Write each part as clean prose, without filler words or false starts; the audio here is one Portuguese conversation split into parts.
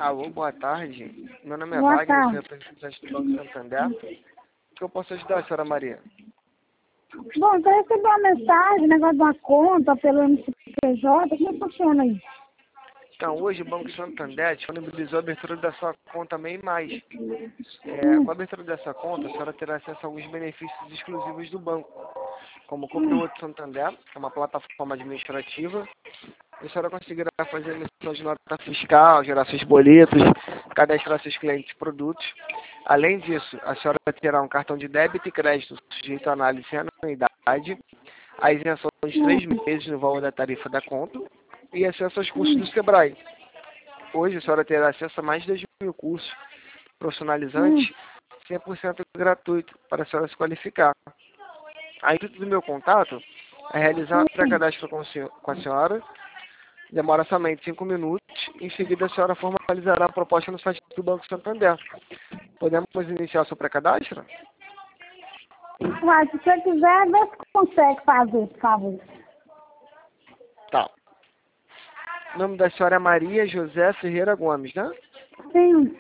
Alô, boa tarde. Meu nome é Boa Wagner, tarde. sou representante do Banco Santander. O que eu posso ajudar, senhora Maria? Bom, eu recebi uma mensagem, negócio de uma conta pelo MCPJ, como é que funciona isso? Então, hoje o Banco Santander disponibilizou a abertura da sua conta MEI+. Com a abertura dessa conta, a senhora terá acesso a alguns benefícios exclusivos do banco, como o Conteúdo Santander, que é uma plataforma administrativa. A senhora conseguirá fazer emissão de nota fiscal, gerar seus boletos, cadastrar seus clientes e produtos. Além disso, a senhora terá um cartão de débito e crédito sujeito à análise e anuidade, a isenção de 3 meses no valor da tarifa da conta e acesso aos cursos do Sebrae. Hoje, a senhora terá acesso a mais de 2.000 cursos profissionalizantes, 100% gratuito, para a senhora se qualificar. A intuito do meu contato é realizar um pré-cadastro com a senhora. Demora somente 5 minutos. Em seguida, a senhora formalizará a proposta no site do Banco Santander. Podemos iniciar o seu pré-cadastro? Mas se você quiser, vê se consegue fazer, por favor. Tá. O nome da senhora é Maria José Ferreira Gomes, né? Sim,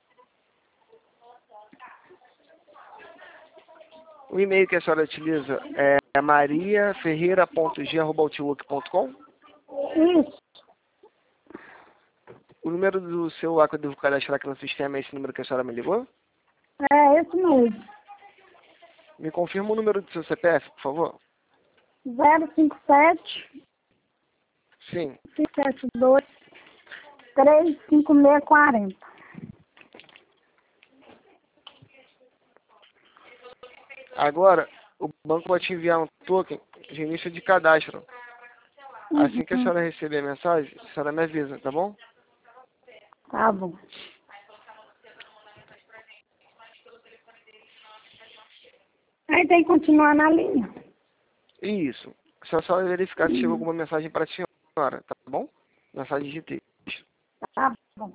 O e-mail que a senhora utiliza é mariaferreira.g@outlook.com. isso. O número do celular que eu devo cadastrar aqui no sistema é esse número que a senhora me ligou? É esse mesmo. Me confirma o número do seu CPF, por favor. 057 Sim. 572 35640. Agora, o banco vai te enviar um token de início de cadastro. Assim que a senhora receber a mensagem, a senhora me avisa, tá bom? Tá bom. Aí tem que continuar na linha. Isso. Só verificar se chegou alguma mensagem para a senhora, tá bom? Mensagem de texto. Tá bom.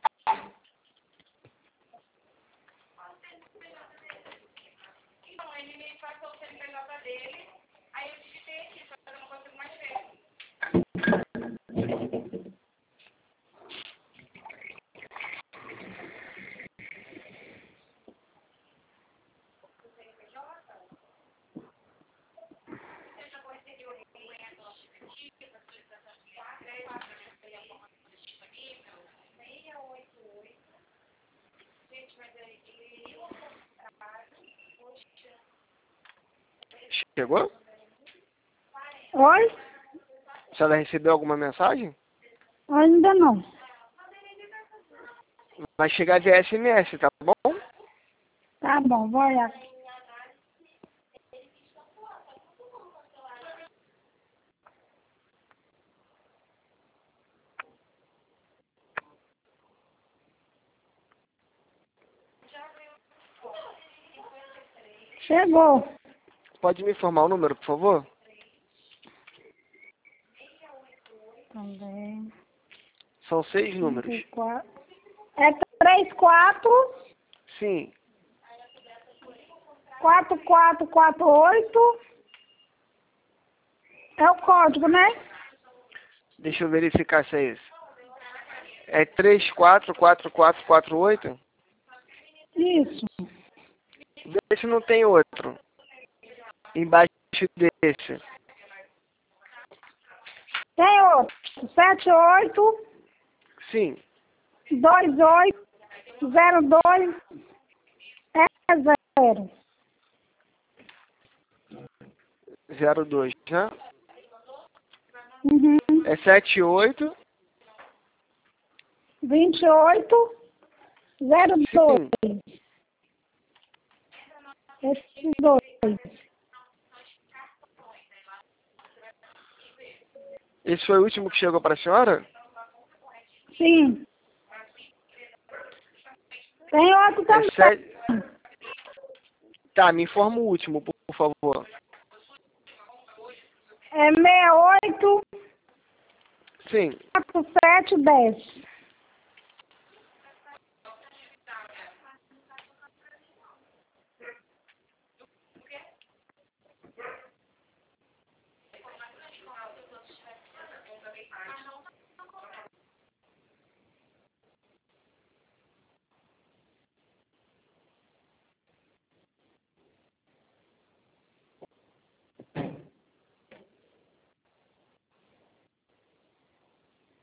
Chegou? Oi? A senhora recebeu alguma mensagem? Ainda não. Vai chegar de SMS, tá bom? Tá bom, vou olhar. Chegou. Pode me informar o número, por favor? Também. São 6 números. 34. É 34 Sim. 4448. É o código, né? Deixa eu verificar se é esse. É 344448? Isso. Vê se não tem outro. Embaixo desse. Tem outro. 78 Sim. 28 02 0. 02, né? Uhum. É 78? 28 02. Sim. Esses dois. Esse foi o último que chegou para a senhora? Sim. Tem outro É também. 7... Tá, me informa o último, por favor. É 68 Sim. 47 10.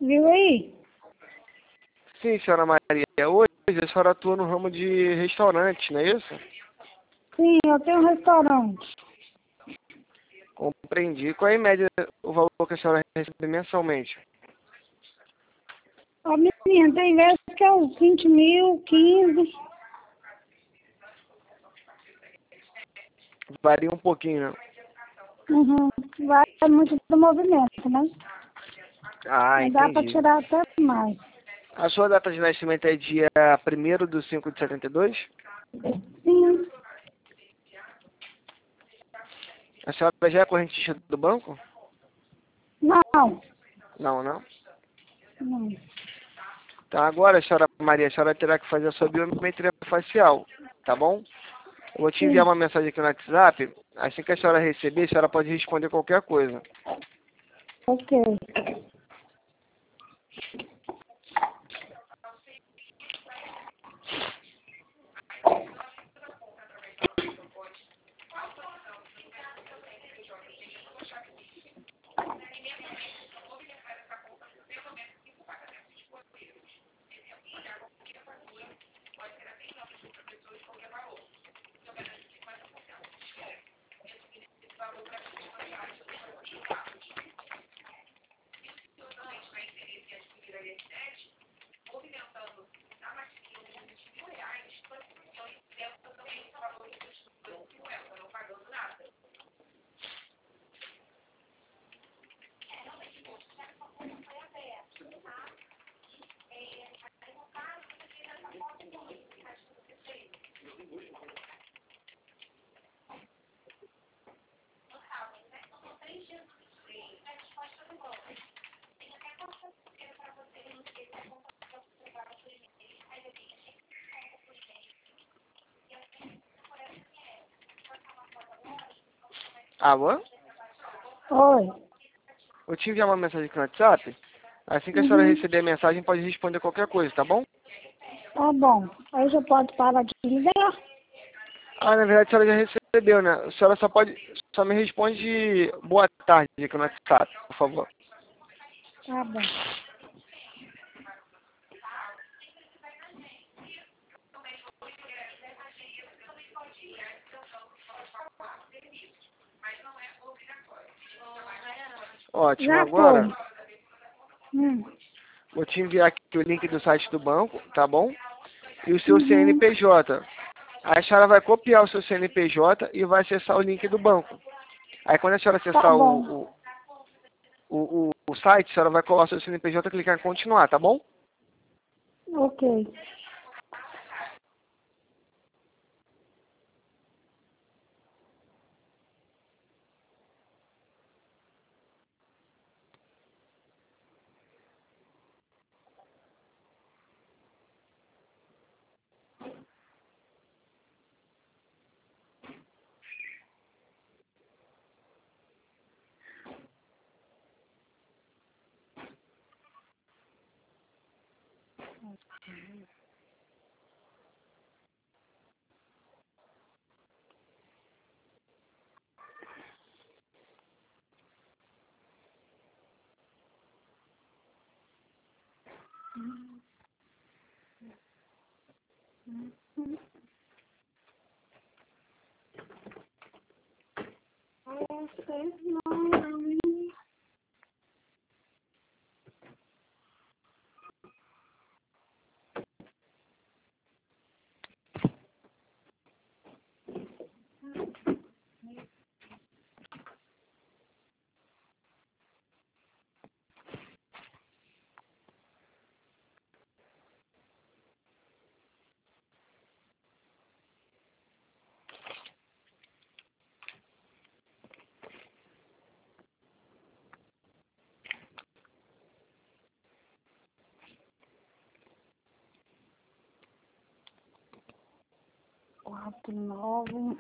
Viu aí? Sim, senhora Maria. Hoje a senhora atua no ramo de restaurante, não é isso? Sim, eu tenho um restaurante. Compreendi. Qual é, em média, o valor que a senhora recebe mensalmente? Ó, menina, tem vezes que é uns 20 mil, 15. Varia um pouquinho, né? Uhum. Vai muito do movimento, né? Ah, Mas dá pra entendi. tirar até mais. A sua data de nascimento é dia 1º de 5 de 72? Sim. A senhora já é correntista do banco? Não. Não, não. Não. Então agora, senhora Maria, a senhora terá que fazer a sua biometria facial, tá bom? Eu vou te enviar Sim. uma mensagem aqui no WhatsApp. Assim que a senhora receber, a senhora pode responder qualquer coisa. Ok. Alô? Oi. Vou te enviar uma mensagem aqui no WhatsApp. Assim que a senhora Uhum. receber a mensagem, pode responder qualquer coisa, tá bom? Tá bom. Aí já pode parar de ligar? Ah, na verdade a senhora já recebeu, né? A senhora só me responde boa tarde aqui no WhatsApp, por favor. Tá bom. Ótimo, Já foi. agora Hum. vou te enviar aqui o link do site do banco, tá bom? E o seu Uhum. CNPJ. Aí a senhora vai copiar o seu CNPJ e vai acessar o link do banco. Aí quando a senhora Tá acessar bom. o site, a senhora vai colar o seu CNPJ e clicar em continuar, tá bom? Ok. Quatro, nove.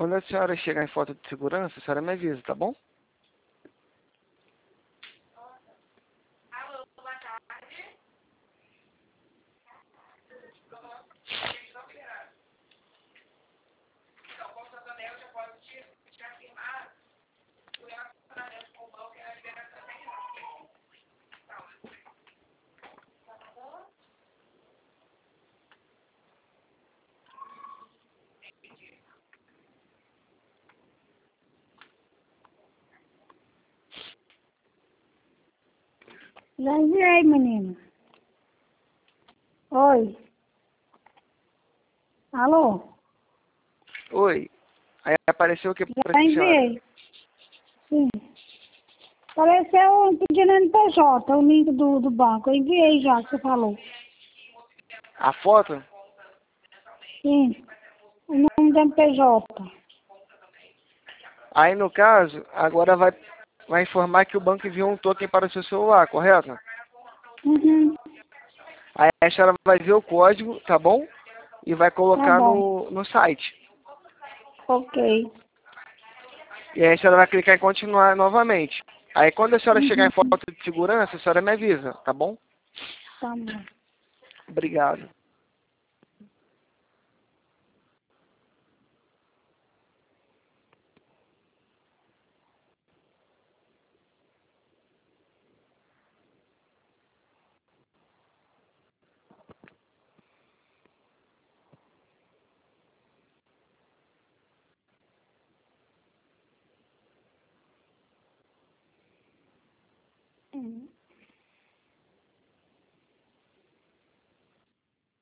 Quando a senhora chegar em foto de segurança, a senhora me avisa, tá bom? Já enviei, menino. Oi. Alô? Oi. Aí apareceu o que pra Já senhora? enviei. Sim. Apareceu pedindo NPJ, o link do banco. Eu enviei já, que você falou. A foto? Sim. O nome do NPJ. Aí no caso, agora vai informar que o banco enviou um token para o seu celular, correto? Uhum. Aí a senhora vai ver o código, tá bom? E vai Tá colocar bom. no site. Ok. E aí a senhora vai clicar em continuar novamente. Aí quando a senhora chegar em Uhum. foto de segurança, a senhora me avisa, tá bom? Tá bom. Obrigado. Uhum.